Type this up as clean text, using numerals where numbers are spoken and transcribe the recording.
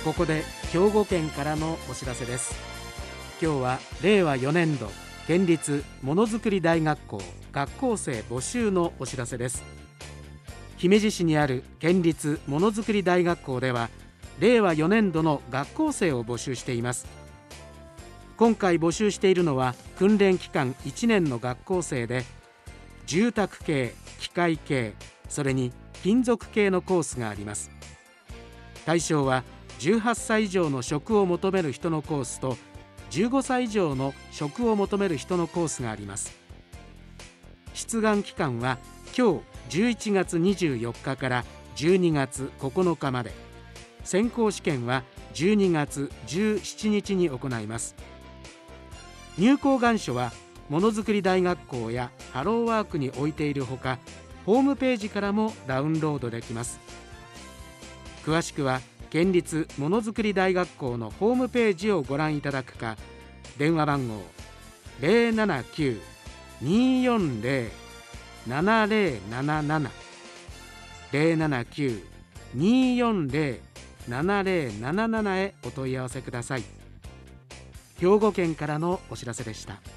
ここで兵庫県からのお知らせです。今日は令和4年度県立ものづくり大学校学校生募集のお知らせです。姫路市にある県立ものづくり大学校では令和4年度の学校生を募集しています。今回募集しているのは訓練期間1年の学校生で、住宅系、機械系、それに金属系のコースがあります。対象は18歳以上の職を求める人のコースと15歳以上の職を求める人のコースがあります。出願期間は今日11月24日から12月9日まで、選考試験は12月17日に行います。入校願書はものづくり大学校やハローワークに置いているほか、ホームページからもダウンロードできます。詳しくは県立ものづくり大学校のホームページをご覧いただくか、電話番号 079-240-7077 079-240-7077 へお問い合わせください。兵庫県からのお知らせでした。